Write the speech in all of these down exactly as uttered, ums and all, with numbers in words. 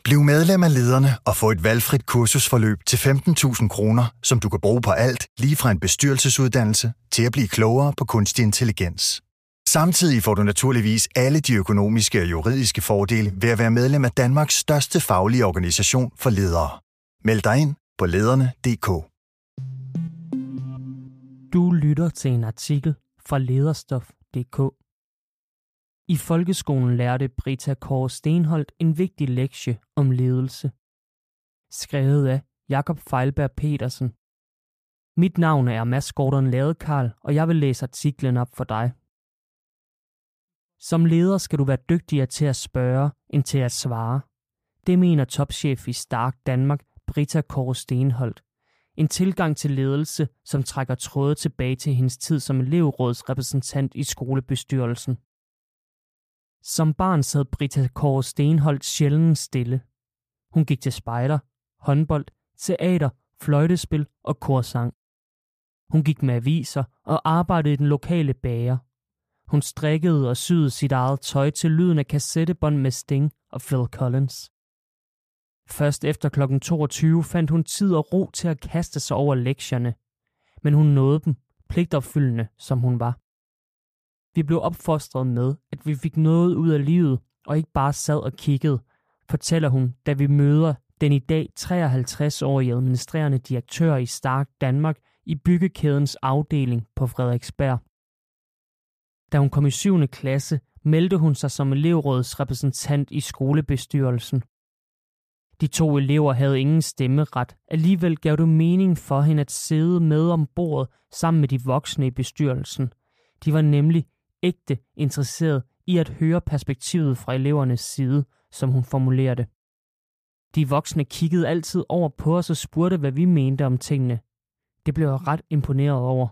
Bliv medlem af Lederne og få et valgfrit kursusforløb til femten tusind kroner, som du kan bruge på alt, lige fra en bestyrelsesuddannelse til at blive klogere på kunstig intelligens. Samtidig får du naturligvis alle de økonomiske og juridiske fordele ved at være medlem af Danmarks største faglige organisation for ledere. Meld dig ind på lederne punktum d k. Du lytter til en artikel fra lederstof punktum d k. I folkeskolen lærte Britta Kåre Stenholt en vigtig lektie om ledelse. Skrevet af Jakob Feilberg Petersen. Mit navn er Mads Gordon Ladekarl, og jeg vil læse artiklen op for dig. Som leder skal du være dygtigere til at spørge, end til at svare. Det mener topchef i Stark Danmark, Britta Kåre Stenholt. En tilgang til ledelse, som trækker tråde tilbage til hendes tid som elevrådsrepræsentant i skolebestyrelsen. Som barn sad Britta Kåre Stenholt sjældent stille. Hun gik til spejder, håndbold, teater, fløjtespil og korsang. Hun gik med aviser og arbejdede i den lokale bager. Hun strikkede og syede sit eget tøj til lyden af kassettebånd med Sting og Phil Collins. Først efter klokken toogtyve fandt hun tid og ro til at kaste sig over lektierne, men hun nåede dem, pligtopfyldende som hun var. Vi blev opfostret med, at vi fik noget ud af livet og ikke bare sad og kiggede, fortæller hun, da vi møder den i dag treoghalvtreds-årige administrerende direktør i Stark Danmark i byggekædens afdeling på Frederiksberg. Da hun kom i syvende klasse, meldte hun sig som elevrådsrepræsentant i skolebestyrelsen. De to elever havde ingen stemmeret. Alligevel gav det mening for hende at sidde med om bordet sammen med de voksne i bestyrelsen. De var nemlig ægte interesseret i at høre perspektivet fra elevernes side, som hun formulerede. De voksne kiggede altid over på os og spurgte, hvad vi mente om tingene. Det blev jeg ret imponeret over.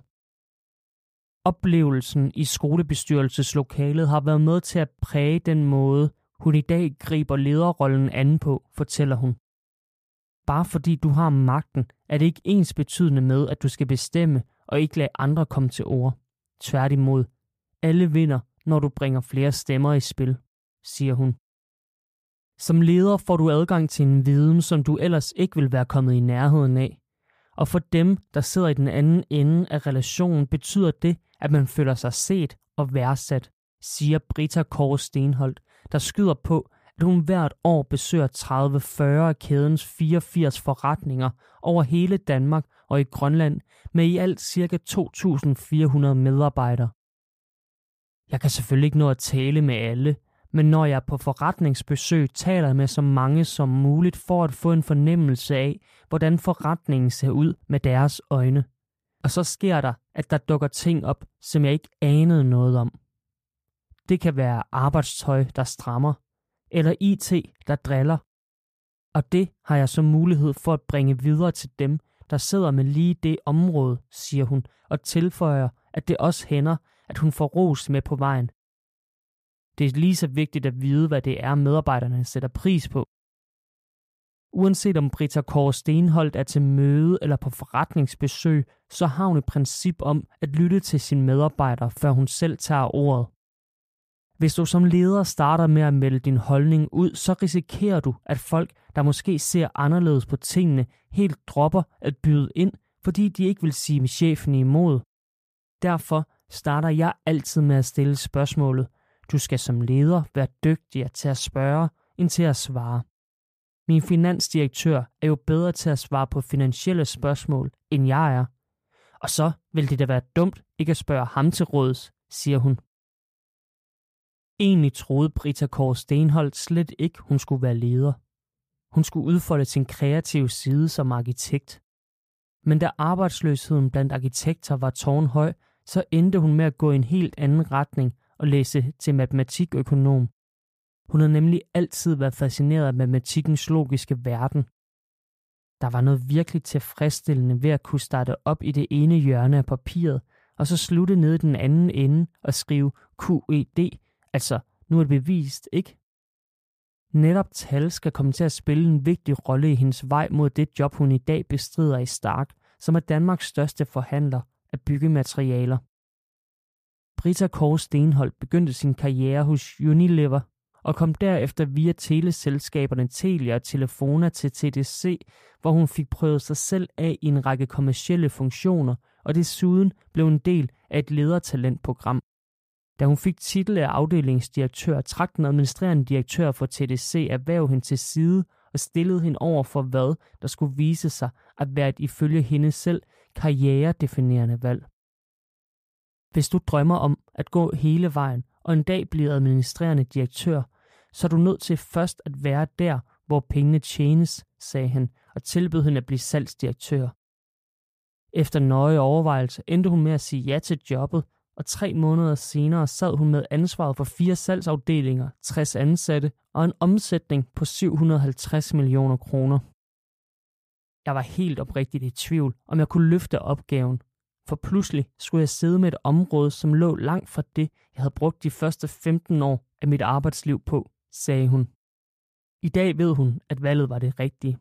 Oplevelsen i skolebestyrelseslokalet har været med til at præge den måde, hun i dag griber lederrollen an på, fortæller hun. Bare fordi du har magten, er det ikke ens betydende med, at du skal bestemme og ikke lade andre komme til ord. Tværtimod, alle vinder, når du bringer flere stemmer i spil, siger hun. Som leder får du adgang til en viden, som du ellers ikke vil være kommet i nærheden af. Og for dem, der sidder i den anden ende af relationen, betyder det, at man føler sig set og værdsat, siger Britta Kåre Stenholt, der skyder på, at hun hvert år besøger tredive til fyrre af kædens fireogfirs forretninger over hele Danmark og i Grønland med i alt ca. to tusind fire hundrede medarbejdere. Jeg kan selvfølgelig ikke nå at tale med alle, men når jeg er på forretningsbesøg, taler jeg med så mange som muligt for at få en fornemmelse af, hvordan forretningen ser ud med deres øjne. Og så sker der, at der dukker ting op, som jeg ikke anede noget om. Det kan være arbejdstøj, der strammer, eller I T, der driller. Og det har jeg så mulighed for at bringe videre til dem, der sidder med lige det område, siger hun, og tilføjer, at det også hænder, at hun får ros med på vejen. Det er lige så vigtigt at vide, hvad det er, medarbejderne sætter pris på. Uanset om Britta Kåre Stenholt er til møde eller på forretningsbesøg, så har hun et princip om at lytte til sine medarbejdere, før hun selv tager ordet. Hvis du som leder starter med at melde din holdning ud, så risikerer du, at folk, der måske ser anderledes på tingene, helt dropper at byde ind, fordi de ikke vil sige chefen imod. Derfor starter jeg altid med at stille spørgsmålet. Du skal som leder være dygtigere til at spørge, end til at svare. Min finansdirektør er jo bedre til at svare på finansielle spørgsmål, end jeg er. Og så vil det da være dumt ikke at spørge ham til råds, siger hun. Egentlig troede Britta Kåre Stenholt slet ikke, hun skulle være leder. Hun skulle udfolde sin kreative side som arkitekt. Men da arbejdsløsheden blandt arkitekter var tårnhøj, så endte hun med at gå i en helt anden retning og læse til matematikøkonom. Hun har nemlig altid været fascineret af matematikkens logiske verden. Der var noget virkelig tilfredsstillende ved at kunne starte op i det ene hjørne af papiret, og så slutte ned i den anden ende og skrive Q E D, altså nu er det bevist, ikke? Netop tal skal komme til at spille en vigtig rolle i hendes vej mod det job, hun i dag bestrider i Stark, som er Danmarks største forhandler af byggematerialer. Britta Kåre Stenholt begyndte sin karriere hos Unilever og kom derefter via teleselskaberne Telia og Telefona til T D C, hvor hun fik prøvet sig selv af i en række kommercielle funktioner, og desuden blev en del af et ledertalentprogram. Da hun fik titel af afdelingsdirektør, trak den administrerende direktør for T D C erhverv hende til side og stillede hende over for hvad, der skulle vise sig at være et ifølge hende selv karrieredefinerende valg. Hvis du drømmer om at gå hele vejen og en dag blive administrerende direktør, så er du nødt til først at være der, hvor pengene tjenes, sagde han, og tilbød hende at blive salgsdirektør. Efter nøje overvejelse endte hun med at sige ja til jobbet, og tre måneder senere sad hun med ansvaret for fire salgsafdelinger, tres ansatte og en omsætning på syv hundrede og halvtreds millioner kroner. Jeg var helt oprigtigt i tvivl, om jeg kunne løfte opgaven, for pludselig skulle jeg sidde med et område, som lå langt fra det, jeg havde brugt de første femten år af mit arbejdsliv på, sagde hun. I dag ved hun, at valget var det rigtige.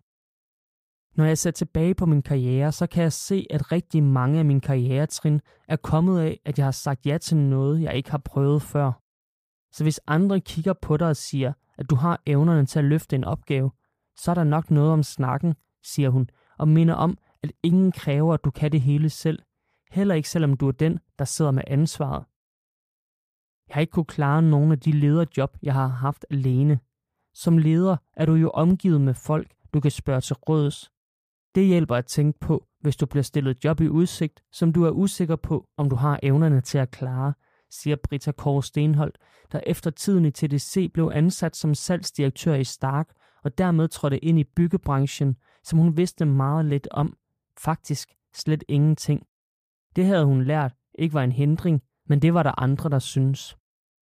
Når jeg ser tilbage på min karriere, så kan jeg se, at rigtig mange af mine karrieretrin er kommet af, at jeg har sagt ja til noget, jeg ikke har prøvet før. Så hvis andre kigger på dig og siger, at du har evnerne til at løfte en opgave, så er der nok noget om snakken, siger hun, og minder om, at ingen kræver, at du kan det hele selv. Heller ikke selvom du er den, der sidder med ansvaret. Jeg har ikke kunnet klare nogen af de lederjob, jeg har haft alene. Som leder er du jo omgivet med folk, du kan spørge til råds. Det hjælper at tænke på, hvis du bliver stillet job i udsigt, som du er usikker på, om du har evnerne til at klare, siger Britta Kåre Stenholt, der efter tiden i T D C blev ansat som salgsdirektør i Stark, og dermed trådte ind i byggebranchen, som hun vidste meget lidt om. Faktisk slet ingenting. Det havde hun lært ikke var en hindring, men det var der andre, der syntes.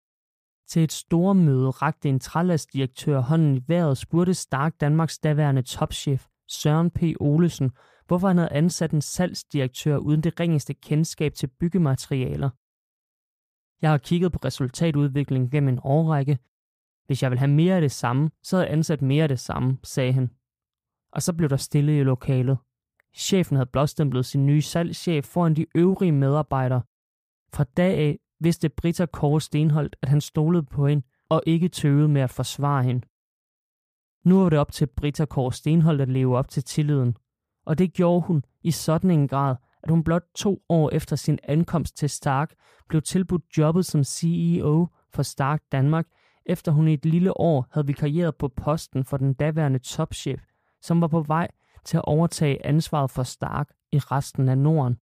Til et store møde rakte en trælastdirektør hånden i vejret og spurgte Stark Danmarks daværende topchef, Søren P. Olesen, hvorfor han havde ansat en salgsdirektør uden det ringeste kendskab til byggematerialer. Jeg har kigget på resultatudviklingen gennem en årrække. Hvis jeg vil have mere af det samme, så havde jeg ansat mere af det samme, sagde han. Og så blev der stille i lokalet. Chefen havde blåstemplet sin nye salgschef foran de øvrige medarbejdere. Fra dag af vidste Britta Kåre Stenholt, at han stolede på hende og ikke tøvede med at forsvare hende. Nu var det op til Britta Kåre Stenholt at leve op til tilliden, og det gjorde hun i sådan en grad, at hun blot to år efter sin ankomst til Stark blev tilbudt jobbet som C E O for Stark Danmark, efter hun i et lille år havde vikarieret på posten for den daværende topchef, som var på vej til at overtage ansvaret for Stark i resten af Norden.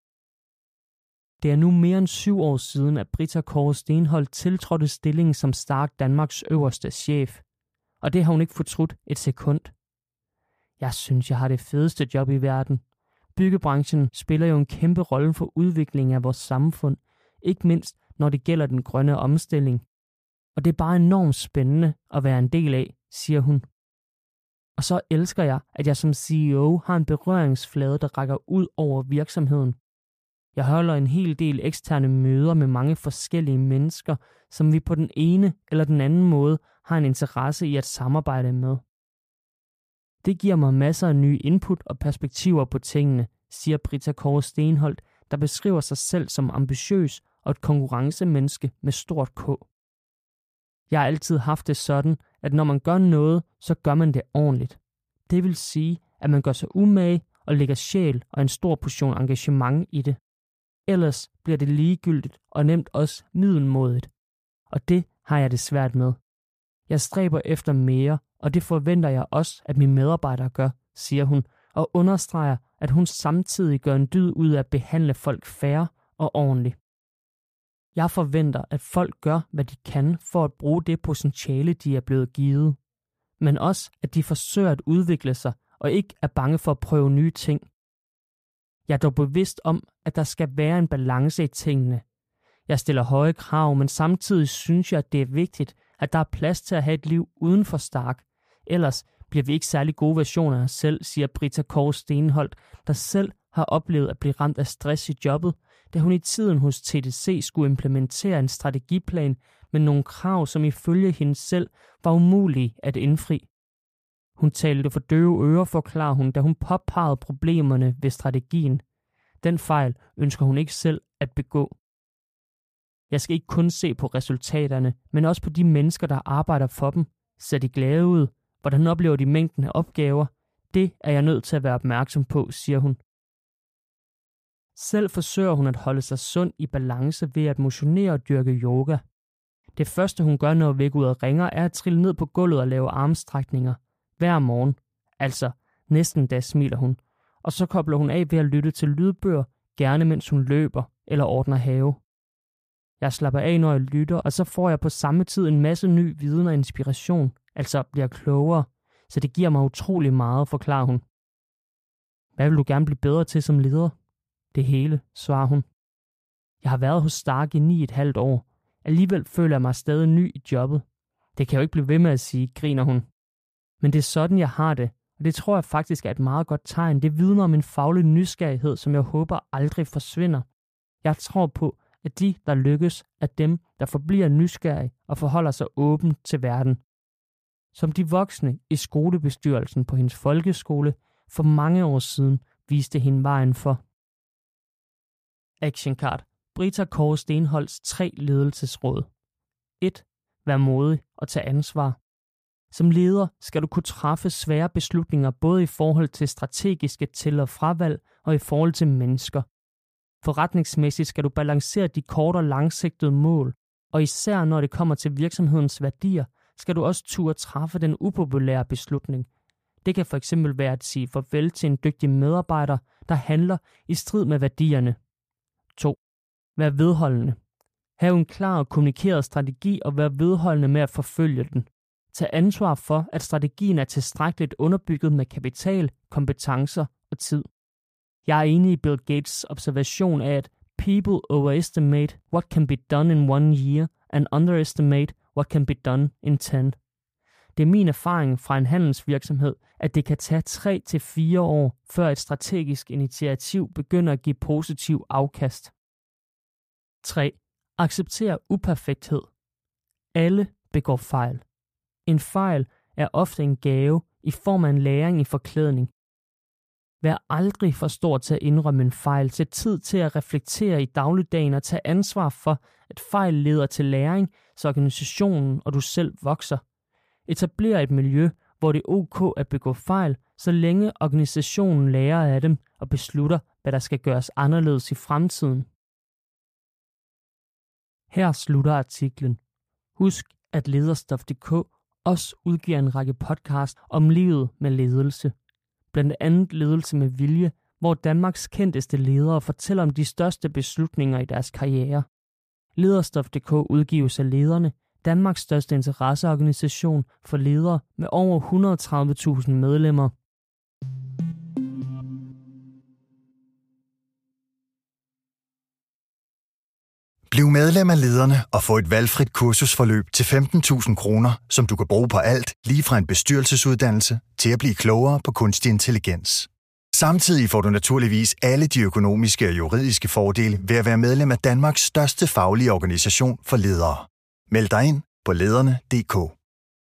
Det er nu mere end syv år siden, at Britta Kåre Stenholt tiltrådte stillingen som Stark Danmarks øverste chef, og det har hun ikke fortrudt et sekund. Jeg synes, jeg har det fedeste job i verden. Byggebranchen spiller jo en kæmpe rolle for udviklingen af vores samfund, ikke mindst når det gælder den grønne omstilling. Og det er bare enormt spændende at være en del af, siger hun. Og så elsker jeg, at jeg som C E O har en berøringsflade, der rækker ud over virksomheden. Jeg holder en hel del eksterne møder med mange forskellige mennesker, som vi på den ene eller den anden måde har en interesse i at samarbejde med. Det giver mig masser af nye input og perspektiver på tingene, siger Britta Kåre Stenholt, der beskriver sig selv som ambitiøs og et konkurrencemenneske med stort K. Jeg har altid haft det sådan, at når man gør noget, så gør man det ordentligt. Det vil sige, at man gør sig umage og lægger sjæl og en stor portion engagement i det. Ellers bliver det ligegyldigt og nemt også middelmådigt. Og det har jeg det svært med. Jeg stræber efter mere, og det forventer jeg også, at mine medarbejdere gør, siger hun, og understreger, at hun samtidig gør en dyd ud af at behandle folk fair og ordentligt. Jeg forventer, at folk gør, hvad de kan for at bruge det potentiale, de er blevet givet. Men også, at de forsøger at udvikle sig og ikke er bange for at prøve nye ting. Jeg er dog bevidst om, at der skal være en balance i tingene. Jeg stiller høje krav, men samtidig synes jeg, at det er vigtigt, at der er plads til at have et liv uden for Stark. Ellers bliver vi ikke særlig gode versioner af os selv, siger Britta Kåre Stenholt, der selv har oplevet at blive ramt af stress i jobbet, da hun i tiden hos T D C skulle implementere en strategiplan med nogle krav, som ifølge hende selv var umulige at indfri. Hun talte for døve ører, forklarer hun, da hun påpegede problemerne ved strategien. Den fejl ønsker hun ikke selv at begå. Jeg skal ikke kun se på resultaterne, men også på de mennesker, der arbejder for dem. Ser de glade ud? Hvordan oplever de mængden af opgaver? Det er jeg nødt til at være opmærksom på, siger hun. Selv forsøger hun at holde sig sund i balance ved at motionere og dyrke yoga. Det første hun gør, når vækkeuret ringer, er at trille ned på gulvet og lave armstrækninger. Hver morgen. Altså, næsten da smiler hun. Og så kobler hun af ved at lytte til lydbøger, gerne mens hun løber eller ordner have. Jeg slapper af, når jeg lytter, og så får jeg på samme tid en masse ny viden og inspiration, altså bliver klogere, så det giver mig utrolig meget, forklarer hun. Hvad vil du gerne blive bedre til som leder? Det hele, svarer hun. Jeg har været hos Stark i ni et halvt år. Alligevel føler jeg mig stadig ny i jobbet. Det kan jeg jo ikke blive ved med at sige, griner hun. Men det er sådan, jeg har det, og det tror jeg faktisk er et meget godt tegn. Det vidner om en faglig nysgerrighed, som jeg håber aldrig forsvinder. Jeg tror på, at de, der lykkes, er dem, der forbliver nysgerrige og forholder sig åbent til verden. Som de voksne i skolebestyrelsen på hendes folkeskole for mange år siden viste hende vejen for. Action card. Brita Kåre Stenholds tre ledelsesråd. et. Vær modig og tag ansvar. Som leder skal du kunne træffe svære beslutninger både i forhold til strategiske til- og fravalg og i forhold til mennesker. Forretningsmæssigt skal du balancere de kort- og langsigtede mål, og især når det kommer til virksomhedens værdier, skal du også turde træffe den upopulære beslutning. Det kan fx være at sige farvel til en dygtig medarbejder, der handler i strid med værdierne. to. Vær vedholdende. Hav en klar og kommunikeret strategi og vær vedholdende med at forfølge den. Tag ansvar for, at strategien er tilstrækkeligt underbygget med kapital, kompetencer og tid. Jeg er enig i Bill Gates' observation af, at people overestimate what can be done in one year and underestimate what can be done in ten. Det er min erfaring fra en handelsvirksomhed, at det kan tage tre til fire år, før et strategisk initiativ begynder at give positiv afkast. tre. Accepter uperfekthed. Alle begår fejl. En fejl er ofte en gave i form af en læring i forklædning. Vær aldrig for stor til at indrømme en fejl. Sæt tid til at reflektere i dagligdagen og tage ansvar for, at fejl leder til læring, så organisationen og du selv vokser. Etabler et miljø, hvor det er ok at begå fejl, så længe organisationen lærer af dem og beslutter, hvad der skal gøres anderledes i fremtiden. Her slutter artiklen. Husk, at lederstof punktum d k også udgiver en række podcast om livet med ledelse. Blandt andet ledelse med vilje, hvor Danmarks kendteste ledere fortæller om de største beslutninger i deres karriere. Lederstof punktum d k udgives af Lederne, Danmarks største interesseorganisation for ledere med over et hundrede og tredive tusind medlemmer. Bliv medlem af Lederne og få et valgfrit kursusforløb til femten tusind kroner, som du kan bruge på alt, lige fra en bestyrelsesuddannelse til at blive klogere på kunstig intelligens. Samtidig får du naturligvis alle de økonomiske og juridiske fordele ved at være medlem af Danmarks største faglige organisation for ledere. Meld dig ind på lederne punktum d k.